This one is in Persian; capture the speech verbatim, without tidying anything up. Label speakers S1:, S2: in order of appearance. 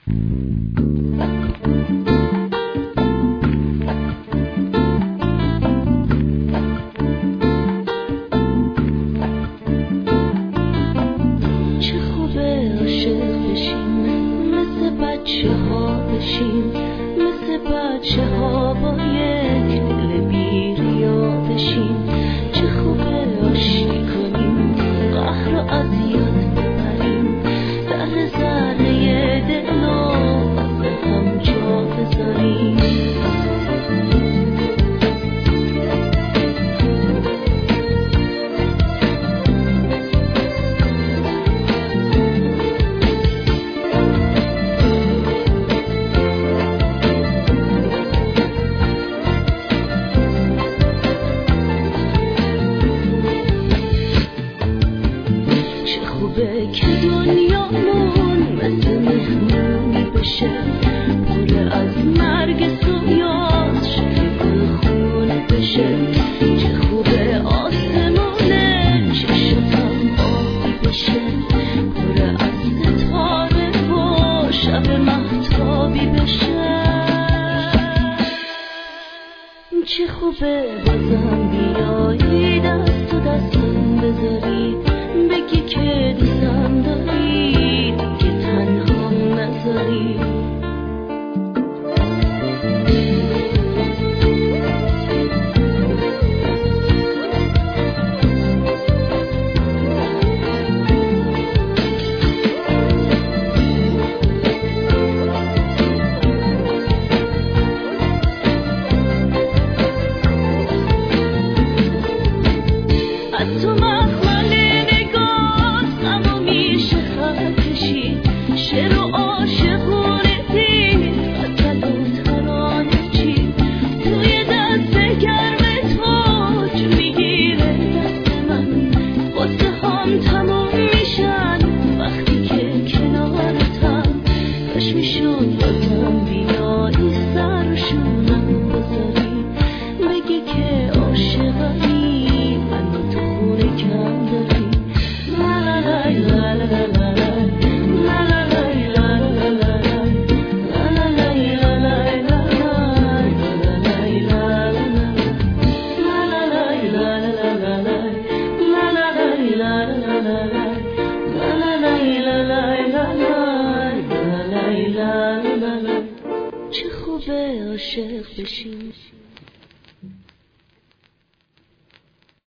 S1: چه خوبه عاشق بشیم، مثل بچه ها بشیم، مثل بچه ها با یک دل بی‌ریا بشیم. چه خوبه عاشقی کنیم، قهر و اذیت ببریم، ذره ذره دل رو واسه هم جا بذاریم. که دنیامون مثل مهمونی بشه، پر از مرگ سویاز شکل گلخونه بشه. چه خوبه آسمونه چشمم آبی بشه، پر از ستاره و شب مهتابی بشه. چه خوبه بازم بیایی دست و دستم بذاری، بگی که دوستم داری، که تنهام نذاری. از تو مخمل نگاه غم و میشه خط کشید، شعر و عاشقونه دید، غزل و ترانه چید. توی دست گرم تو جو میگیره دست من، غصه هام تموم میشن وقتی که کنارتم. کاش میشد بازم بیایی سر و شونم بذاری، بگی که عاشقمی چه خوبه عاشق بشیم.